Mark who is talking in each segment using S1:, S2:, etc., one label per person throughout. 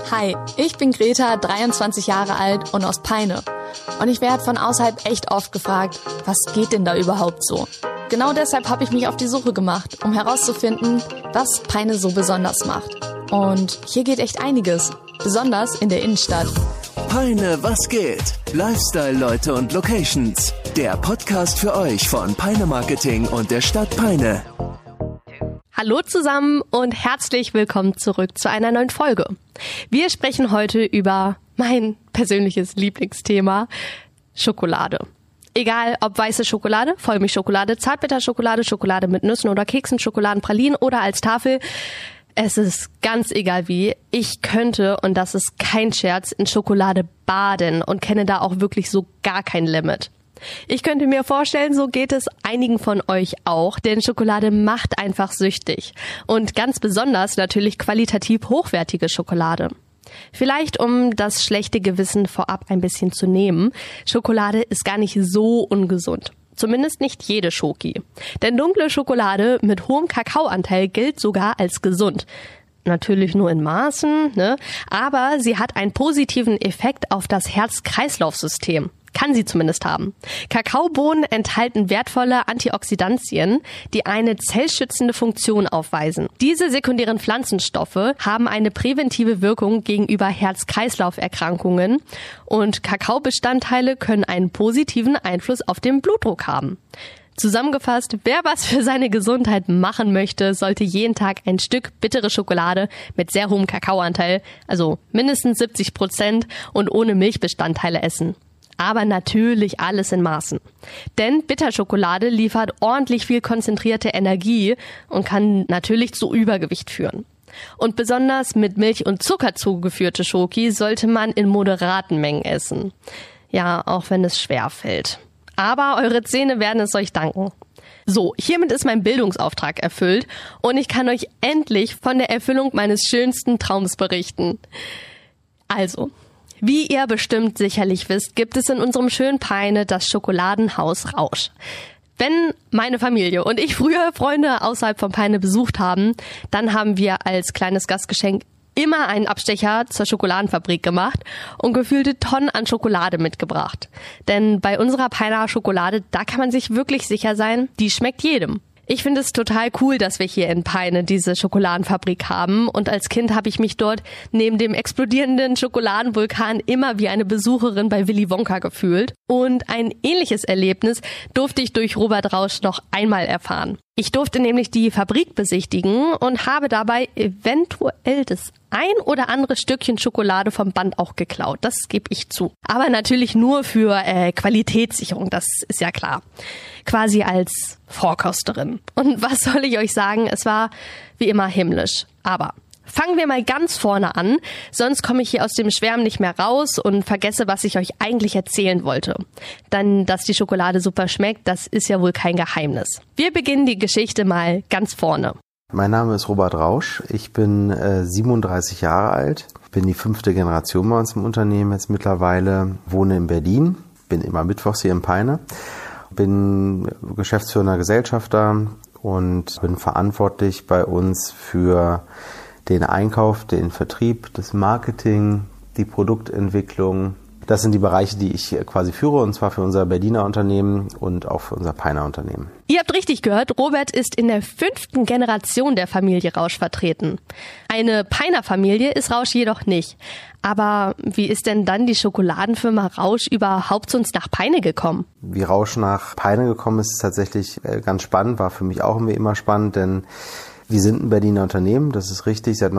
S1: Hi, ich bin Greta, 23 Jahre alt und aus Peine. Und ich werde von außerhalb echt oft gefragt, was geht denn da überhaupt so? Genau deshalb habe ich mich auf die Suche gemacht, um herauszufinden, was Peine so besonders macht. Und hier geht echt einiges, besonders in der Innenstadt.
S2: Peine, was geht? Lifestyle-Leute und Locations. Der Podcast für euch von Peine Marketing und der Stadt Peine.
S3: Hallo zusammen und herzlich willkommen zurück zu einer neuen Folge. Wir sprechen heute über mein persönliches Lieblingsthema, Schokolade. Egal ob weiße Schokolade, Vollmilchschokolade, Zartbitterschokolade, Schokolade mit Nüssen oder Keksen, Schokoladenpralinen oder als Tafel. Es ist ganz egal wie. Ich könnte, und das ist kein Scherz, in Schokolade baden und kenne da auch wirklich so gar kein Limit. Ich könnte mir vorstellen, so geht es einigen von euch auch, denn Schokolade macht einfach süchtig. Und ganz besonders natürlich qualitativ hochwertige Schokolade. Vielleicht, um das schlechte Gewissen vorab ein bisschen zu nehmen, Schokolade ist gar nicht so ungesund. Zumindest nicht jede Schoki. Denn dunkle Schokolade mit hohem Kakaoanteil gilt sogar als gesund. Natürlich nur in Maßen, ne? Aber sie hat einen positiven Effekt auf das Herz-Kreislauf-System. Kann sie zumindest haben. Kakaobohnen enthalten wertvolle Antioxidantien, die eine zellschützende Funktion aufweisen. Diese sekundären Pflanzenstoffe haben eine präventive Wirkung gegenüber Herz-Kreislauf-Erkrankungen und Kakaobestandteile können einen positiven Einfluss auf den Blutdruck haben. Zusammengefasst, wer was für seine Gesundheit machen möchte, sollte jeden Tag ein Stück bittere Schokolade mit sehr hohem Kakaoanteil, also mindestens 70% und ohne Milchbestandteile essen. Aber natürlich alles in Maßen. Denn Bitterschokolade liefert ordentlich viel konzentrierte Energie und kann natürlich zu Übergewicht führen. Und besonders mit Milch und Zucker zugeführte Schoki sollte man in moderaten Mengen essen. Ja, auch wenn es schwer fällt. Aber eure Zähne werden es euch danken. So, hiermit ist mein Bildungsauftrag erfüllt und ich kann euch endlich von der Erfüllung meines schönsten Traums berichten. Also, wie ihr bestimmt sicherlich wisst, gibt es in unserem schönen Peine das Schokoladenhaus Rausch. Wenn meine Familie und ich früher Freunde außerhalb von Peine besucht haben, dann haben wir als kleines Gastgeschenk immer einen Abstecher zur Schokoladenfabrik gemacht und gefühlte Tonnen an Schokolade mitgebracht. Denn bei unserer Peiner Schokolade, da kann man sich wirklich sicher sein, die schmeckt jedem. Ich finde es total cool, dass wir hier in Peine diese Schokoladenfabrik haben und als Kind habe ich mich dort neben dem explodierenden Schokoladenvulkan immer wie eine Besucherin bei Willy Wonka gefühlt und ein ähnliches Erlebnis durfte ich durch Robert Rausch noch einmal erfahren. Ich durfte nämlich die Fabrik besichtigen und habe dabei eventuell das ein oder andere Stückchen Schokolade vom Band auch geklaut. Das gebe ich zu. Aber natürlich nur für Qualitätssicherung, das ist ja klar. Quasi als Vorkosterin. Und was soll ich euch sagen? Es war wie immer himmlisch. Aber fangen wir mal ganz vorne an, sonst komme ich hier aus dem Schwärmen nicht mehr raus und vergesse, was ich euch eigentlich erzählen wollte. Dann, dass die Schokolade super schmeckt, das ist ja wohl kein Geheimnis. Wir beginnen die Geschichte mal ganz vorne.
S4: Mein Name ist Robert Rausch, ich bin 37 Jahre alt, bin die 5. Generation bei uns im Unternehmen jetzt mittlerweile, wohne in Berlin, bin immer mittwochs hier in Peine, bin geschäftsführender Gesellschafter und bin verantwortlich bei uns für den Einkauf, den Vertrieb, das Marketing, die Produktentwicklung. Das sind die Bereiche, die ich quasi führe, und zwar für unser Berliner Unternehmen und auch für unser Peiner Unternehmen.
S3: Ihr habt richtig gehört, Robert ist in der 5. Generation der Familie Rausch vertreten. Eine Peiner Familie ist Rausch jedoch nicht. Aber wie ist denn dann die Schokoladenfirma Rausch überhaupt zu uns nach Peine gekommen?
S4: Wie Rausch nach Peine gekommen ist, ist tatsächlich ganz spannend, war für mich auch immer spannend, denn wir sind ein Berliner Unternehmen, das ist richtig. Seit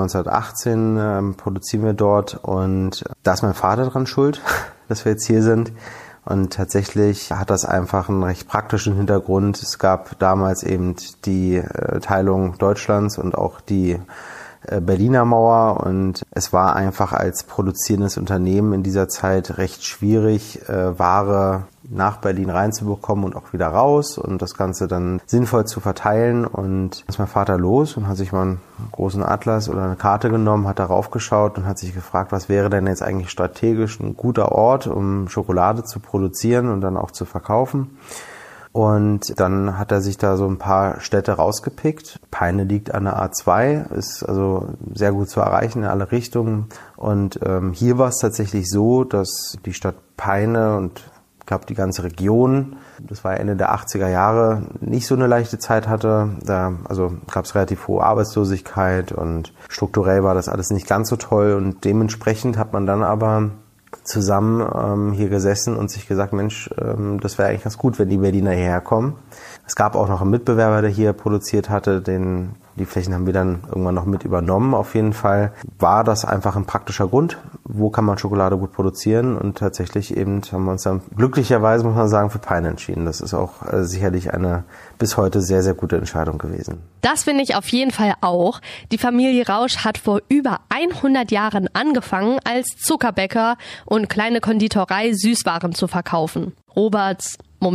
S4: 1918 produzieren wir dort und da ist mein Vater dran schuld, dass wir jetzt hier sind. Und tatsächlich hat das einfach einen recht praktischen Hintergrund. Es gab damals eben die Teilung Deutschlands und auch die Berliner Mauer und es war einfach als produzierendes Unternehmen in dieser Zeit recht schwierig, Ware nach Berlin reinzubekommen und auch wieder raus und das Ganze dann sinnvoll zu verteilen. Und ist mein Vater los und hat sich mal einen großen Atlas oder eine Karte genommen, hat darauf geschaut und hat sich gefragt, was wäre denn jetzt eigentlich strategisch ein guter Ort, um Schokolade zu produzieren und dann auch zu verkaufen. Und dann hat er sich da so ein paar Städte rausgepickt. Peine liegt an der A2, ist also sehr gut zu erreichen in alle Richtungen. Und hier war es tatsächlich so, dass die Stadt Peine und ich glaube die ganze Region, das war Ende der 80er Jahre, nicht so eine leichte Zeit hatte. Da gab es relativ hohe Arbeitslosigkeit und strukturell war das alles nicht ganz so toll. Und dementsprechend hat man dann aber zusammen hier gesessen und sich gesagt, Mensch, das wäre eigentlich ganz gut, wenn die Berliner hierher kommen. Es gab auch noch einen Mitbewerber, der hier produziert hatte, die Flächen haben wir dann irgendwann noch mit übernommen. Auf jeden Fall war das einfach ein praktischer Grund, wo kann man Schokolade gut produzieren, und tatsächlich eben haben wir uns dann glücklicherweise, muss man sagen, für Peine entschieden. Das ist auch sicherlich eine bis heute sehr, sehr gute Entscheidung gewesen.
S3: Das finde ich auf jeden Fall auch. Die Familie Rausch hat vor über 100 Jahren angefangen, als Zuckerbäcker und kleine Konditorei Süßwaren zu verkaufen. Roberts,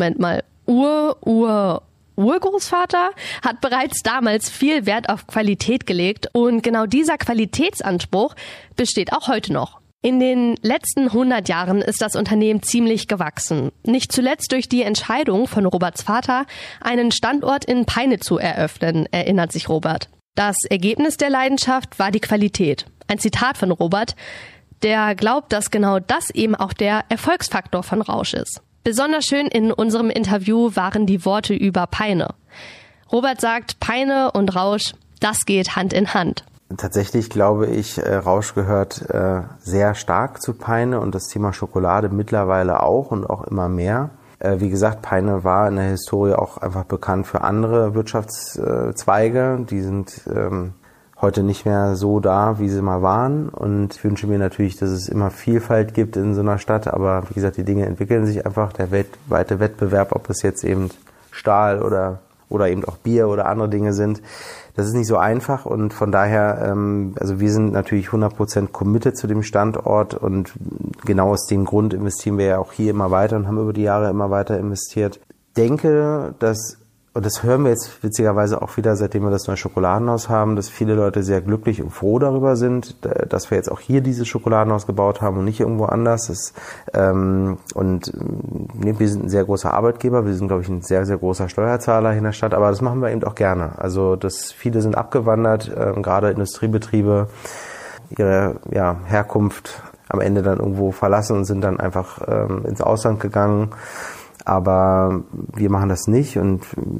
S3: Urgroßvater hat bereits damals viel Wert auf Qualität gelegt, und genau dieser Qualitätsanspruch besteht auch heute noch. In den letzten 100 Jahren ist das Unternehmen ziemlich gewachsen. Nicht zuletzt durch die Entscheidung von Roberts Vater, einen Standort in Peine zu eröffnen, erinnert sich Robert. Das Ergebnis der Leidenschaft war die Qualität. Ein Zitat von Robert, der glaubt, dass genau das eben auch der Erfolgsfaktor von Rausch ist. Besonders schön in unserem Interview waren die Worte über Peine. Robert sagt, Peine und Rausch, das geht Hand in Hand.
S4: Tatsächlich glaube ich, Rausch gehört sehr stark zu Peine und das Thema Schokolade mittlerweile auch und auch immer mehr. Wie gesagt, Peine war in der Historie auch einfach bekannt für andere Wirtschaftszweige. Die sind heute nicht mehr so da, wie sie mal waren. Und ich wünsche mir natürlich, dass es immer Vielfalt gibt in so einer Stadt. Aber wie gesagt, die Dinge entwickeln sich einfach. Der weltweite Wettbewerb, ob es jetzt eben Stahl oder eben auch Bier oder andere Dinge sind, das ist nicht so einfach. Und von daher, wir sind natürlich 100% committed zu dem Standort. Und genau aus dem Grund investieren wir ja auch hier immer weiter und haben über die Jahre immer weiter investiert. Ich denke, und das hören wir jetzt witzigerweise auch wieder, seitdem wir das neue Schokoladenhaus haben, dass viele Leute sehr glücklich und froh darüber sind, dass wir jetzt auch hier dieses Schokoladenhaus gebaut haben und nicht irgendwo anders. Wir sind ein sehr großer Arbeitgeber, wir sind, glaube ich, ein sehr, sehr großer Steuerzahler hier in der Stadt, aber das machen wir eben auch gerne. Also viele sind abgewandert, gerade Industriebetriebe, ihre Herkunft am Ende dann irgendwo verlassen und sind dann einfach ins Ausland gegangen. Aber wir machen das nicht und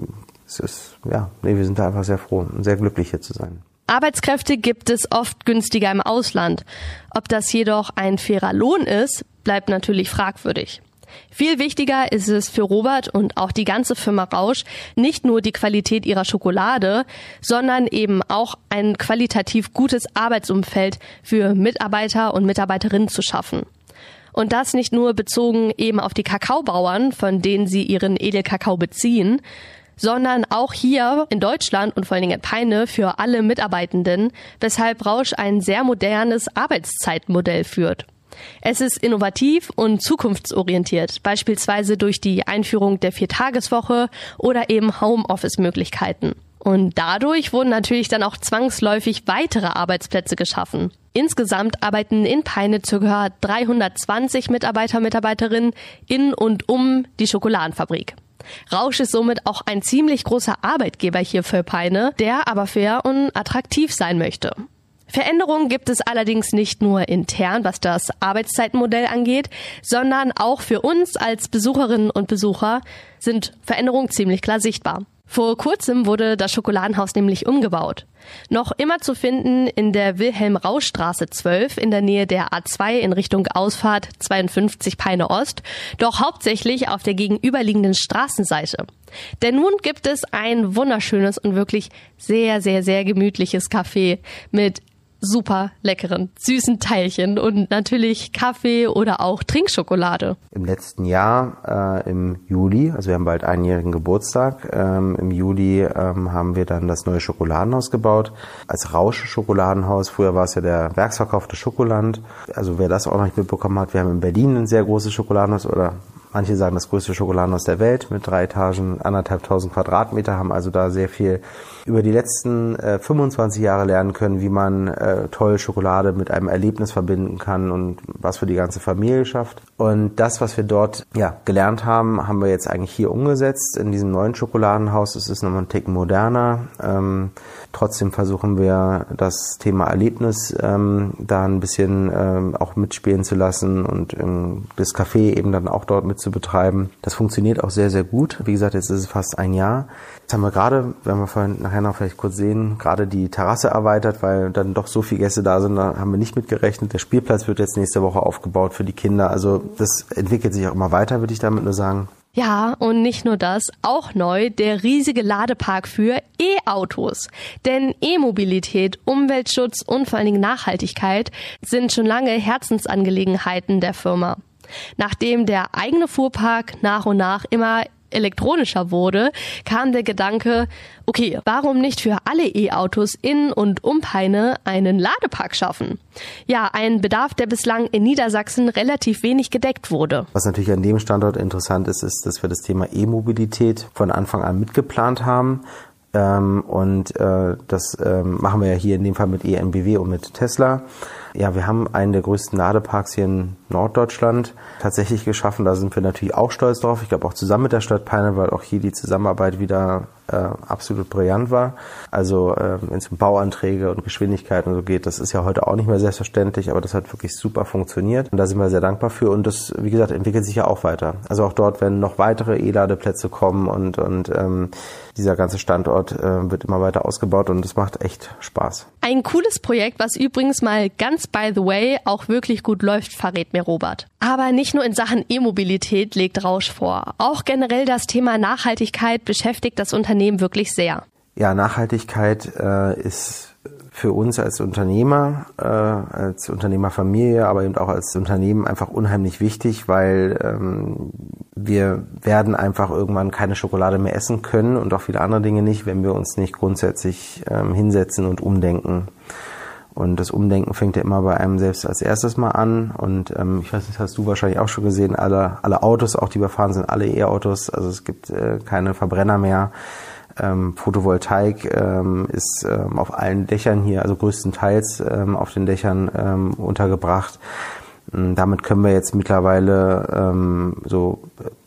S4: wir sind da einfach sehr froh und sehr glücklich, hier zu sein.
S3: Arbeitskräfte gibt es oft günstiger im Ausland. Ob das jedoch ein fairer Lohn ist, bleibt natürlich fragwürdig. Viel wichtiger ist es für Robert und auch die ganze Firma Rausch, nicht nur die Qualität ihrer Schokolade, sondern eben auch ein qualitativ gutes Arbeitsumfeld für Mitarbeiter und Mitarbeiterinnen zu schaffen. Und das nicht nur bezogen eben auf die Kakaobauern, von denen sie ihren Edelkakao beziehen, sondern auch hier in Deutschland und vor allen Dingen in Peine für alle Mitarbeitenden, weshalb Rausch ein sehr modernes Arbeitszeitmodell führt. Es ist innovativ und zukunftsorientiert, beispielsweise durch die Einführung der 4-Tageswoche oder eben Homeoffice-Möglichkeiten. Und dadurch wurden natürlich dann auch zwangsläufig weitere Arbeitsplätze geschaffen. Insgesamt arbeiten in Peine ca. 320 Mitarbeiterinnen in und um die Schokoladenfabrik. Rausch ist somit auch ein ziemlich großer Arbeitgeber hier für Peine, der aber fair und attraktiv sein möchte. Veränderungen gibt es allerdings nicht nur intern, was das Arbeitszeitmodell angeht, sondern auch für uns als Besucherinnen und Besucher sind Veränderungen ziemlich klar sichtbar. Vor kurzem wurde das Schokoladenhaus nämlich umgebaut. Noch immer zu finden in der Wilhelm-Rausch-Straße 12 in der Nähe der A2 in Richtung Ausfahrt 52 Peine Ost, doch hauptsächlich auf der gegenüberliegenden Straßenseite. Denn nun gibt es ein wunderschönes und wirklich sehr, sehr, sehr gemütliches Café mit super leckeren, süßen Teilchen und natürlich Kaffee oder auch Trinkschokolade.
S4: Im letzten Jahr, im Juli, also wir haben bald einjährigen Geburtstag, im Juli haben wir dann das neue Schokoladenhaus gebaut. Als Rausch-Schokoladenhaus, früher war es ja der Werksverkauf des Schokoland. Also wer das auch noch nicht mitbekommen hat, wir haben in Berlin ein sehr großes Schokoladenhaus oder Manche sagen das größte Schokoladenhaus der Welt mit 3 Etagen, 1.500 Quadratmeter, haben also da sehr viel über die letzten 25 Jahre lernen können, wie man toll Schokolade mit einem Erlebnis verbinden kann und was für die ganze Familie schafft. Und das, was wir dort gelernt haben, haben wir jetzt eigentlich hier umgesetzt in diesem neuen Schokoladenhaus. Es ist nochmal ein Ticken moderner. Trotzdem versuchen wir das Thema Erlebnis da ein bisschen auch mitspielen zu lassen und das Café eben dann auch dort mit zu betreiben. Das funktioniert auch sehr, sehr gut. Wie gesagt, jetzt ist es fast ein Jahr. Jetzt haben wir gerade, werden wir vorhin nachher noch vielleicht kurz sehen, gerade die Terrasse erweitert, weil dann doch so viele Gäste da sind, da haben wir nicht mitgerechnet. Der Spielplatz wird jetzt nächste Woche aufgebaut für die Kinder. Also das entwickelt sich auch immer weiter, würde ich damit nur sagen.
S3: Ja, und nicht nur das, auch neu der riesige Ladepark für E-Autos. Denn E-Mobilität, Umweltschutz und vor allen Dingen Nachhaltigkeit sind schon lange Herzensangelegenheiten der Firma. Nachdem der eigene Fuhrpark nach und nach immer elektronischer wurde, kam der Gedanke, okay, warum nicht für alle E-Autos in und um Peine einen Ladepark schaffen? Ja, ein Bedarf, der bislang in Niedersachsen relativ wenig gedeckt wurde.
S4: Was natürlich an dem Standort interessant ist, ist, dass wir das Thema E-Mobilität von Anfang an mitgeplant haben. Und das machen wir ja hier in dem Fall mit EnBW und mit Tesla. Ja, wir haben einen der größten Ladeparks hier in Norddeutschland tatsächlich geschaffen. Da sind wir natürlich auch stolz drauf. Ich glaube auch zusammen mit der Stadt Peine, weil auch hier die Zusammenarbeit wieder absolut brillant war. Also wenn es um Bauanträge und Geschwindigkeiten und so geht, das ist ja heute auch nicht mehr selbstverständlich, aber das hat wirklich super funktioniert. Und da sind wir sehr dankbar für. Und das, wie gesagt, entwickelt sich ja auch weiter. Also auch dort werden noch weitere E-Ladeplätze kommen und dieser ganze Standort wird immer weiter ausgebaut und das macht echt Spaß.
S3: Ein cooles Projekt, was übrigens mal ganz by the way auch wirklich gut läuft, verrät mir Robert. Aber nicht nur in Sachen E-Mobilität legt Rausch vor. Auch generell das Thema Nachhaltigkeit beschäftigt das Unternehmen wirklich sehr.
S4: Ja, Nachhaltigkeit ist für uns als Unternehmer, als Unternehmerfamilie, aber eben auch als Unternehmen einfach unheimlich wichtig, weil wir werden einfach irgendwann keine Schokolade mehr essen können und auch viele andere Dinge nicht, wenn wir uns nicht grundsätzlich hinsetzen und umdenken. Und das Umdenken fängt ja immer bei einem selbst als erstes mal an. Und ich weiß nicht, hast du wahrscheinlich auch schon gesehen, alle Autos, auch die wir fahren, sind alle E-Autos. Also es gibt keine Verbrenner mehr. Photovoltaik ist auf allen Dächern hier, also größtenteils auf den Dächern untergebracht. Damit können wir jetzt mittlerweile so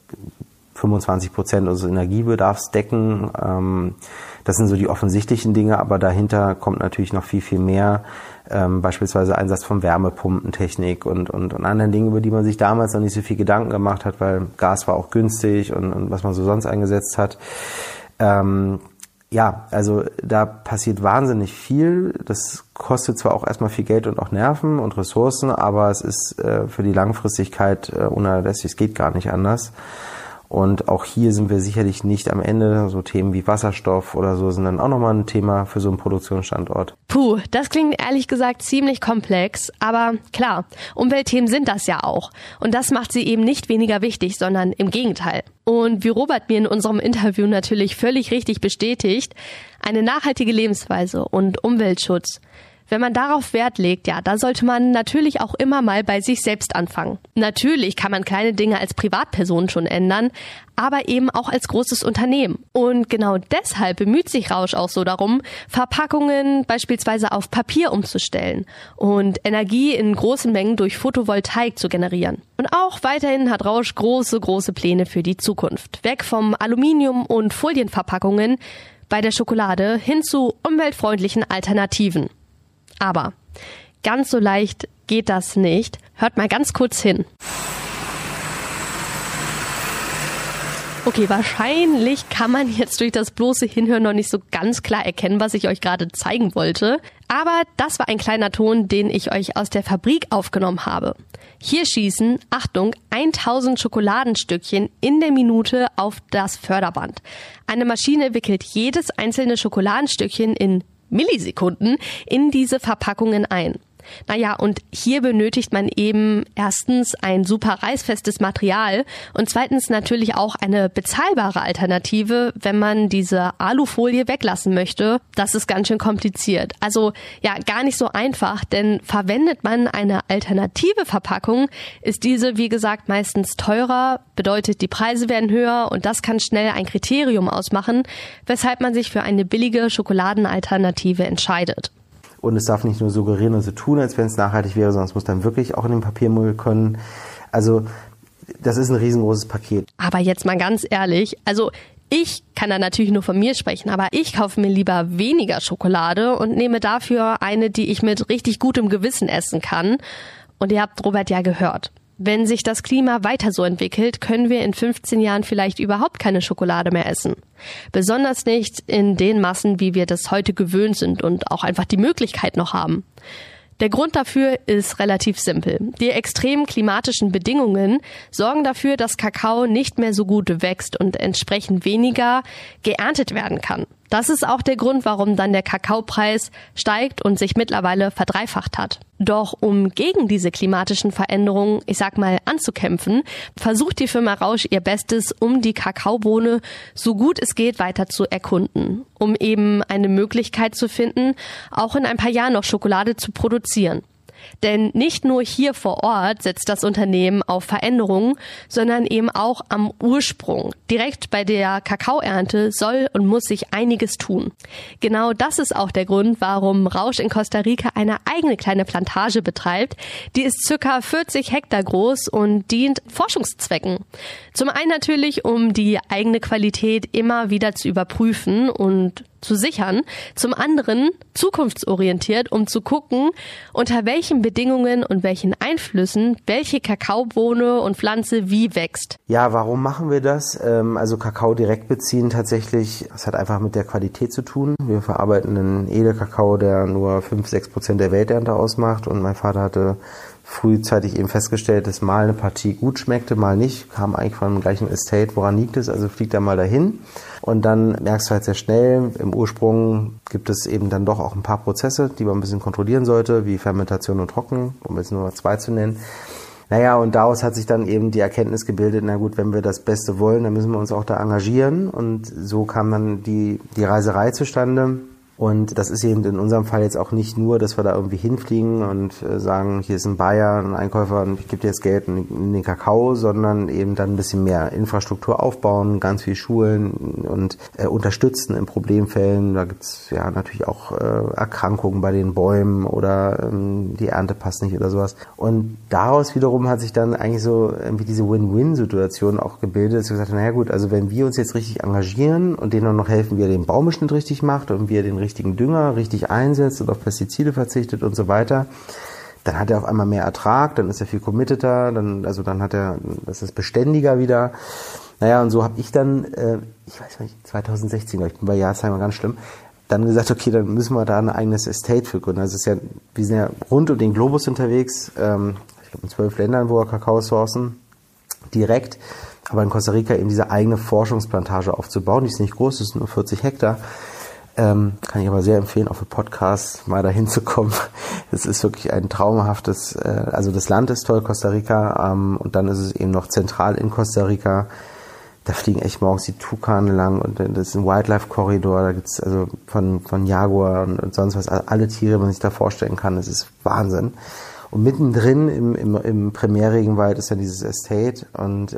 S4: 25% unseres Energiebedarfs decken. Das sind so die offensichtlichen Dinge, aber dahinter kommt natürlich noch viel, viel mehr. Beispielsweise Einsatz von Wärmepumpentechnik und anderen Dingen, über die man sich damals noch nicht so viel Gedanken gemacht hat, weil Gas war auch günstig und was man so sonst eingesetzt hat. Ja, also da passiert wahnsinnig viel. Das kostet zwar auch erstmal viel Geld und auch Nerven und Ressourcen, aber es ist für die Langfristigkeit unerlässlich. Es geht gar nicht anders. Und auch hier sind wir sicherlich nicht am Ende. So Themen wie Wasserstoff oder so sind dann auch nochmal ein Thema für so einen Produktionsstandort.
S3: Puh, das klingt ehrlich gesagt ziemlich komplex. Aber klar, Umweltthemen sind das ja auch. Und das macht sie eben nicht weniger wichtig, sondern im Gegenteil. Und wie Robert mir in unserem Interview natürlich völlig richtig bestätigt, eine nachhaltige Lebensweise und Umweltschutz, wenn man darauf Wert legt, ja, da sollte man natürlich auch immer mal bei sich selbst anfangen. Natürlich kann man kleine Dinge als Privatperson schon ändern, aber eben auch als großes Unternehmen. Und genau deshalb bemüht sich Rausch auch so darum, Verpackungen beispielsweise auf Papier umzustellen und Energie in großen Mengen durch Photovoltaik zu generieren. Und auch weiterhin hat Rausch große Pläne für die Zukunft. Weg vom Aluminium- und Folienverpackungen bei der Schokolade hin zu umweltfreundlichen Alternativen. Aber ganz so leicht geht das nicht. Hört mal ganz kurz hin. Okay, wahrscheinlich kann man jetzt durch das bloße Hinhören noch nicht so ganz klar erkennen, was ich euch gerade zeigen wollte. Aber das war ein kleiner Ton, den ich euch aus der Fabrik aufgenommen habe. Hier schießen, Achtung, 1000 Schokoladenstückchen in der Minute auf das Förderband. Eine Maschine wickelt jedes einzelne Schokoladenstückchen in Millisekunden in diese Verpackungen ein. Naja, und hier benötigt man eben erstens ein super reißfestes Material und zweitens natürlich auch eine bezahlbare Alternative, wenn man diese Alufolie weglassen möchte. Das ist ganz schön kompliziert. Also ja, gar nicht so einfach, denn verwendet man eine alternative Verpackung, ist diese, wie gesagt, meistens teurer, bedeutet, die Preise werden höher und das kann schnell ein Kriterium ausmachen, weshalb man sich für eine billige Schokoladenalternative entscheidet.
S4: Und es darf nicht nur suggerieren und so tun, als wenn es nachhaltig wäre, sondern es muss dann wirklich auch in den Papiermüll können. Also das ist ein riesengroßes Paket.
S3: Aber jetzt mal ganz ehrlich, also ich kann da natürlich nur von mir sprechen, aber ich kaufe mir lieber weniger Schokolade und nehme dafür eine, die ich mit richtig gutem Gewissen essen kann. Und ihr habt Robert ja gehört. Wenn sich das Klima weiter so entwickelt, können wir in 15 Jahren vielleicht überhaupt keine Schokolade mehr essen. Besonders nicht in den Massen, wie wir das heute gewöhnt sind und auch einfach die Möglichkeit noch haben. Der Grund dafür ist relativ simpel. Die extremen klimatischen Bedingungen sorgen dafür, dass Kakao nicht mehr so gut wächst und entsprechend weniger geerntet werden kann. Das ist auch der Grund, warum dann der Kakaopreis steigt und sich mittlerweile verdreifacht hat. Doch um gegen diese klimatischen Veränderungen, ich sag mal, anzukämpfen, versucht die Firma Rausch ihr Bestes, um die Kakaobohne so gut es geht weiter zu erkunden, um eben eine Möglichkeit zu finden, auch in ein paar Jahren noch Schokolade zu produzieren. Denn nicht nur hier vor Ort setzt das Unternehmen auf Veränderungen, sondern eben auch am Ursprung. Direkt bei der Kakaoernte soll und muss sich einiges tun. Genau das ist auch der Grund, warum Rausch in Costa Rica eine eigene kleine Plantage betreibt. Die ist ca. 40 Hektar groß und dient Forschungszwecken. Zum einen natürlich, um die eigene Qualität immer wieder zu überprüfen und zu sichern, zum anderen zukunftsorientiert, um zu gucken, unter welchen Bedingungen und welchen Einflüssen welche Kakaobohne und Pflanze wie wächst.
S4: Ja, warum machen wir das? Also Kakao direkt beziehen tatsächlich, das hat einfach mit der Qualität zu tun. Wir verarbeiten einen Edelkakao, der nur 5-6% der Welternte ausmacht und mein Vater hatte frühzeitig eben festgestellt, dass mal eine Partie gut schmeckte, mal nicht, kam eigentlich von dem gleichen Estate, woran liegt es, also fliegt er mal dahin und dann merkst du halt sehr schnell, im Ursprung gibt es eben dann doch auch ein paar Prozesse, die man ein bisschen kontrollieren sollte, wie Fermentation und Trocken, um jetzt nur 2 zu nennen. Naja, und daraus hat sich dann eben die Erkenntnis gebildet, na gut, wenn wir das Beste wollen, dann müssen wir uns auch da engagieren und so kam dann die Reiserei zustande. Und das ist eben in unserem Fall jetzt auch nicht nur, dass wir da irgendwie hinfliegen und sagen, hier ist ein Bayer, ein Einkäufer und ich gebe dir jetzt Geld in den Kakao, sondern eben dann ein bisschen mehr Infrastruktur aufbauen, ganz viel Schulen und unterstützen in Problemfällen. Da gibt's ja natürlich auch Erkrankungen bei den Bäumen oder die Ernte passt nicht oder sowas. Und daraus wiederum hat sich dann eigentlich so irgendwie diese Win-Win-Situation auch gebildet, dass wir gesagt haben, naja gut, also wenn wir uns jetzt richtig engagieren und denen auch noch helfen, wie er den Baumischnitt richtig macht und wie er den richtigen Dünger richtig einsetzt und auf Pestizide verzichtet und so weiter, dann hat er auf einmal mehr Ertrag, dann ist er viel committeter, dann hat er, das ist beständiger wieder. Naja, und so habe ich dann, ich weiß nicht, 2016, ich bin bei Jahresheimer ganz schlimm, dann gesagt, okay, dann müssen wir da ein eigenes Estate für gründen. Also es ist ja, wir sind ja rund um den Globus unterwegs, ich glaube in 12 Ländern, wo wir Kakao sourcen, direkt, aber in Costa Rica eben diese eigene Forschungsplantage aufzubauen, die ist nicht groß, das sind nur 40 Hektar. Kann ich aber sehr empfehlen, auch für Podcasts mal dahin zu kommen. Es ist wirklich ein traumhaftes, also das Land ist toll, Costa Rica, und dann ist es eben noch zentral in Costa Rica. Da fliegen echt morgens die Tukane lang und das ist ein Wildlife-Korridor, da gibt's also von Jaguar und sonst was, also alle Tiere, die man sich da vorstellen kann, das ist Wahnsinn. Und mittendrin im Primärregenwald ist ja dieses Estate und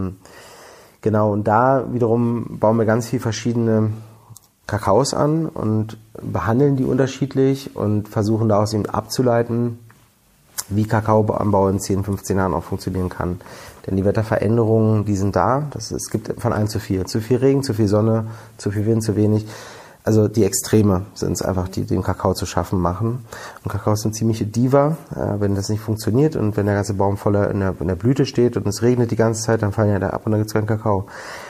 S4: genau, und da wiederum bauen wir ganz viel verschiedene Kakaos an und behandeln die unterschiedlich und versuchen daraus eben abzuleiten, wie Kakaoanbau in 10, 15 Jahren auch funktionieren kann. Denn die Wetterveränderungen, die sind da. Es gibt von allem zu viel. Zu viel Regen, zu viel Sonne, zu viel Wind, zu wenig. Also die Extreme sind es einfach, die dem Kakao zu schaffen machen. Und Kakao ist eine ziemliche Diva. Wenn das nicht funktioniert und wenn der ganze Baum voller in der Blüte steht und es regnet die ganze Zeit, dann fallen ja da ab und dann gibt es keinen Kakao.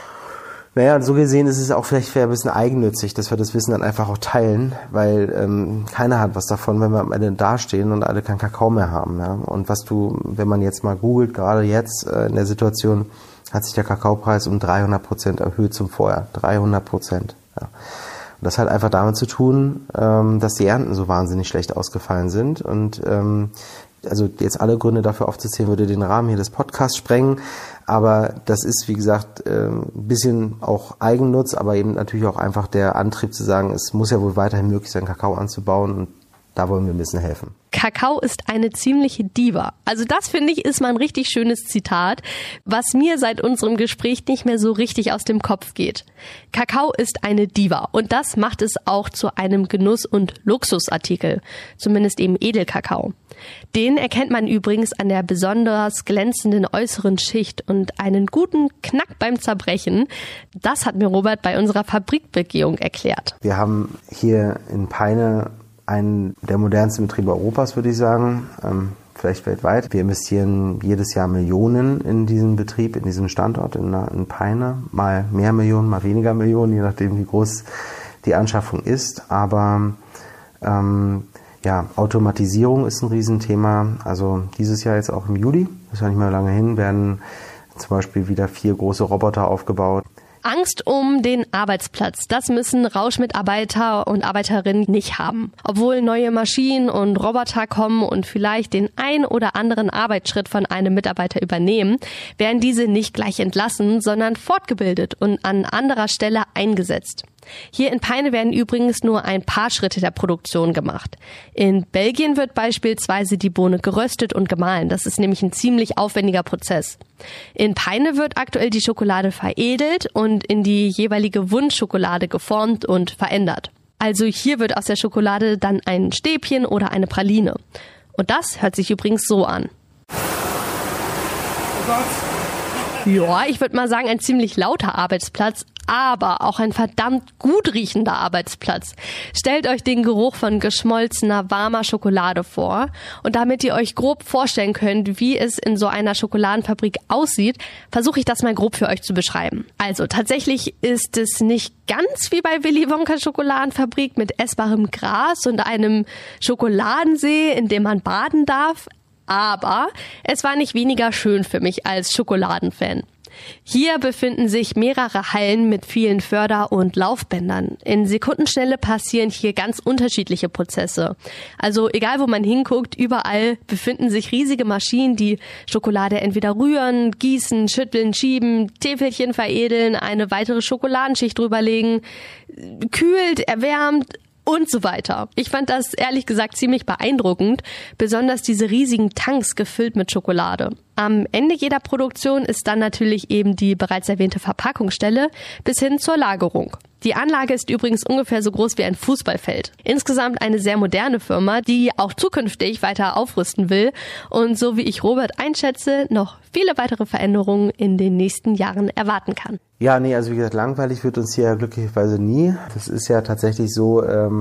S4: Naja, so gesehen ist es auch vielleicht ein bisschen eigennützig, dass wir das Wissen dann einfach auch teilen, weil keiner hat was davon, wenn wir am Ende dastehen und alle keinen Kakao mehr haben. Ja? Und wenn man jetzt mal googelt, gerade jetzt in der Situation, hat sich der Kakaopreis um 300% erhöht zum Vorjahr. 300%. Ja. das hat einfach damit zu tun, dass die Ernten so wahnsinnig schlecht ausgefallen sind. Und also jetzt alle Gründe dafür aufzuzählen, würde den Rahmen hier des Podcasts sprengen. Aber das ist, wie gesagt, ein bisschen auch Eigennutz, aber eben natürlich auch einfach der Antrieb zu sagen, es muss ja wohl weiterhin möglich sein, Kakao anzubauen. Und da wollen wir ein bisschen helfen.
S3: Kakao ist eine ziemliche Diva. Also das, finde ich, ist mal ein richtig schönes Zitat, was mir seit unserem Gespräch nicht mehr so richtig aus dem Kopf geht. Kakao ist eine Diva und das macht es auch zu einem Genuss- und Luxusartikel, zumindest eben Edelkakao. Den erkennt man übrigens an der besonders glänzenden äußeren Schicht und einen guten Knack beim Zerbrechen. Das hat mir Robert bei unserer Fabrikbegehung erklärt.
S4: Wir haben hier in Peine einen der modernsten Betriebe Europas, würde ich sagen, vielleicht weltweit. Wir investieren jedes Jahr Millionen in diesen Betrieb, in diesen Standort in Peine. Mal mehr Millionen, mal weniger Millionen, je nachdem, wie groß die Anschaffung ist. Aber Automatisierung ist ein Riesenthema. Also dieses Jahr jetzt auch im Juli, das ist ja nicht mehr lange hin, werden zum Beispiel wieder 4 große Roboter aufgebaut.
S3: Angst um den Arbeitsplatz, das müssen Rausch-Mitarbeiter und Arbeiterinnen nicht haben. Obwohl neue Maschinen und Roboter kommen und vielleicht den ein oder anderen Arbeitsschritt von einem Mitarbeiter übernehmen, werden diese nicht gleich entlassen, sondern fortgebildet und an anderer Stelle eingesetzt. Hier in Peine werden übrigens nur ein paar Schritte der Produktion gemacht. In Belgien wird beispielsweise die Bohne geröstet und gemahlen. Das ist nämlich ein ziemlich aufwendiger Prozess. In Peine wird aktuell die Schokolade veredelt und in die jeweilige Wunschschokolade geformt und verändert. Also hier wird aus der Schokolade dann ein Stäbchen oder eine Praline. Und das hört sich übrigens so an. Ja, ich würde mal sagen, ein ziemlich lauter Arbeitsplatz, aber auch ein verdammt gut riechender Arbeitsplatz. Stellt euch den Geruch von geschmolzener, warmer Schokolade vor. Und damit ihr euch grob vorstellen könnt, wie es in so einer Schokoladenfabrik aussieht, versuche ich das mal grob für euch zu beschreiben. Also tatsächlich ist es nicht ganz wie bei Willy Wonka Schokoladenfabrik mit essbarem Gras und einem Schokoladensee, in dem man baden darf. Aber es war nicht weniger schön für mich als Schokoladenfan. Hier befinden sich mehrere Hallen mit vielen Förder- und Laufbändern. In Sekundenschnelle passieren hier ganz unterschiedliche Prozesse. Also egal, wo man hinguckt, überall befinden sich riesige Maschinen, die Schokolade entweder rühren, gießen, schütteln, schieben, Täfelchen veredeln, eine weitere Schokoladenschicht drüberlegen, kühlt, erwärmt und so weiter. Ich fand das ehrlich gesagt ziemlich beeindruckend, besonders diese riesigen Tanks gefüllt mit Schokolade. Am Ende jeder Produktion ist dann natürlich eben die bereits erwähnte Verpackungsstelle bis hin zur Lagerung. Die Anlage ist übrigens ungefähr so groß wie ein Fußballfeld. Insgesamt eine sehr moderne Firma, die auch zukünftig weiter aufrüsten will und so wie ich Robert einschätze, noch viele weitere Veränderungen in den nächsten Jahren erwarten kann.
S4: Ja, nee, also wie gesagt, langweilig wird uns hier glücklicherweise nie. Das ist ja tatsächlich so,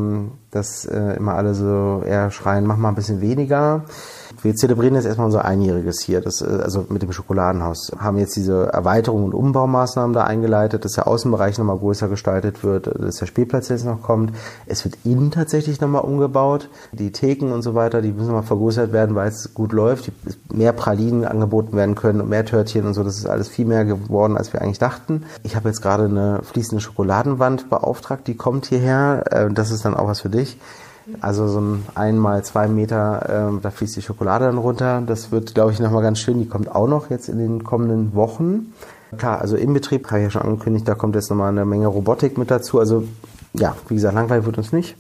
S4: dass immer alle so eher schreien, mach mal ein bisschen weniger. Wir zelebrieren jetzt erstmal unser Einjähriges hier, also mit dem Schokoladenhaus. Haben jetzt diese Erweiterung und Umbaumaßnahmen da eingeleitet, dass der Außenbereich nochmal größer gestaltet wird, dass der Spielplatz jetzt noch kommt. Es wird innen tatsächlich nochmal umgebaut. Die Theken und so weiter, die müssen nochmal vergrößert werden, weil es gut läuft. Mehr Pralinen angeboten werden können und mehr Törtchen und so. Das ist alles viel mehr geworden, als wir eigentlich dachten. Ich habe jetzt gerade eine fließende Schokoladenwand beauftragt, die kommt hierher. Das ist dann auch was für dich. Also so ein 1x2 Meter, da fließt die Schokolade dann runter. Das wird, glaube ich, nochmal ganz schön. Die kommt auch noch jetzt in den kommenden Wochen. Klar, also im Betrieb habe ich ja schon angekündigt, da kommt jetzt nochmal eine Menge Robotik mit dazu. Also ja, wie gesagt, langweilig wird uns nicht.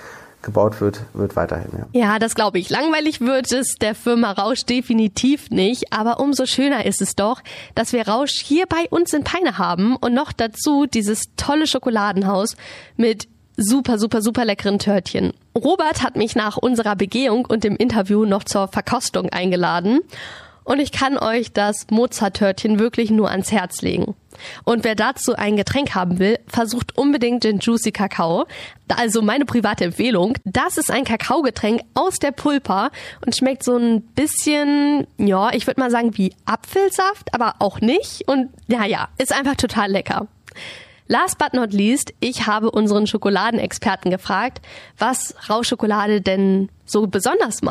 S4: Gebaut wird weiterhin, ja.
S3: Ja, das glaube ich. Langweilig wird es der Firma Rausch definitiv nicht. Aber umso schöner ist es doch, dass wir Rausch hier bei uns in Peine haben und noch dazu dieses tolle Schokoladenhaus mit super leckeren Törtchen. Robert hat mich nach unserer Begehung und dem Interview noch zur Verkostung eingeladen und ich kann euch das Mozart-Törtchen wirklich nur ans Herz legen. Und wer dazu ein Getränk haben will, versucht unbedingt den Juicy Kakao. Also meine private Empfehlung. Das ist ein Kakaogetränk aus der Pulpa und schmeckt so ein bisschen, ja, ich würde mal sagen wie Apfelsaft, aber auch nicht. Und ja, ist einfach total lecker. Last but not least, ich habe unseren Schokoladenexperten gefragt, was Rausch-Schokolade denn so besonders macht.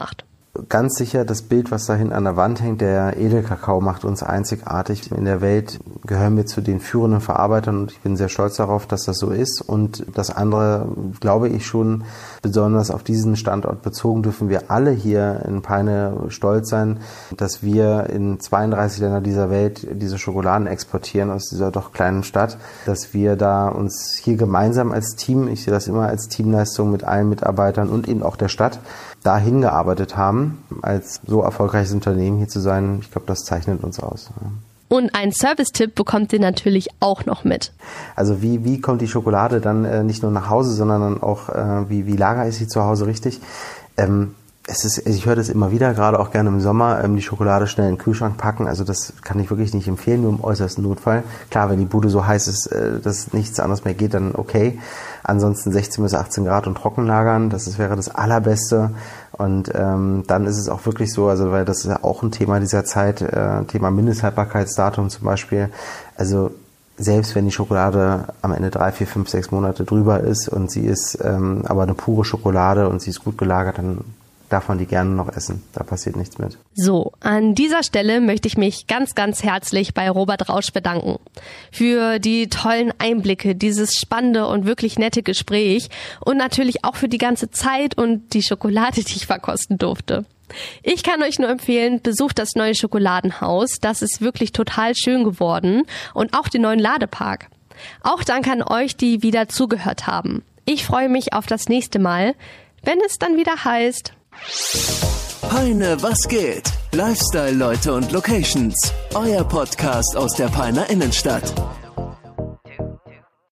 S4: ganz sicher das Bild, was da hinten an der Wand hängt, der Edelkakao macht uns einzigartig. In der Welt gehören wir zu den führenden Verarbeitern und ich bin sehr stolz darauf, dass das so ist. Und das andere, glaube ich schon, besonders auf diesen Standort bezogen, dürfen wir alle hier in Peine stolz sein, dass wir in 32 Ländern dieser Welt diese Schokoladen exportieren aus dieser doch kleinen Stadt, dass wir da uns hier gemeinsam als Team, ich sehe das immer als Teamleistung mit allen Mitarbeitern und eben auch der Stadt, dahin gearbeitet haben, als so erfolgreiches Unternehmen hier zu sein. Ich glaube, das zeichnet uns aus.
S3: Und einen Service-Tipp bekommt ihr natürlich auch noch mit.
S4: Also wie kommt die Schokolade dann nicht nur nach Hause, sondern dann auch, wie lagere ich sie zu Hause richtig? Ich höre das immer wieder, gerade auch gerne im Sommer, die Schokolade schnell in den Kühlschrank packen. Also das kann ich wirklich nicht empfehlen, nur im äußersten Notfall. Klar, wenn die Bude so heiß ist, dass nichts anderes mehr geht, dann okay. Ansonsten 16 bis 18 Grad und trocken lagern, wäre das Allerbeste. Und dann ist es auch wirklich so, also weil das ist ja auch ein Thema dieser Zeit, Thema Mindesthaltbarkeitsdatum zum Beispiel. Also selbst wenn die Schokolade am Ende 3, 4, 5, 6 Monate drüber ist und sie ist aber eine pure Schokolade und sie ist gut gelagert, dann darf man die gerne noch essen. Da passiert nichts mit.
S3: So, an dieser Stelle möchte ich mich ganz, ganz herzlich bei Robert Rausch bedanken. Für die tollen Einblicke, dieses spannende und wirklich nette Gespräch und natürlich auch für die ganze Zeit und die Schokolade, die ich verkosten durfte. Ich kann euch nur empfehlen, besucht das neue Schokoladenhaus. Das ist wirklich total schön geworden. Und auch den neuen Ladepark. Auch danke an euch, die wieder zugehört haben. Ich freue mich auf das nächste Mal, wenn es dann wieder heißt...
S2: Peine, was geht? Lifestyle, Leute und Locations. Euer Podcast aus der Peiner Innenstadt.